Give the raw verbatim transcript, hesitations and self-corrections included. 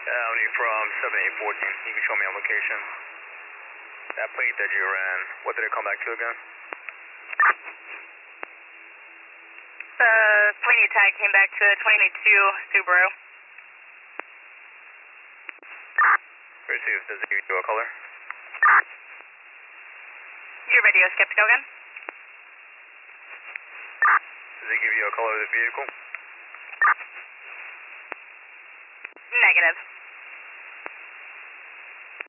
Avenue from seven eight fourteen. You can show me on location. That plate that you ran, what did it come back to again? The Sweeney tag came back to a twenty twenty-two Subaru. Receive, does it give you a color? Your radio skipped, go again. Does it give you a color of the vehicle? Negative.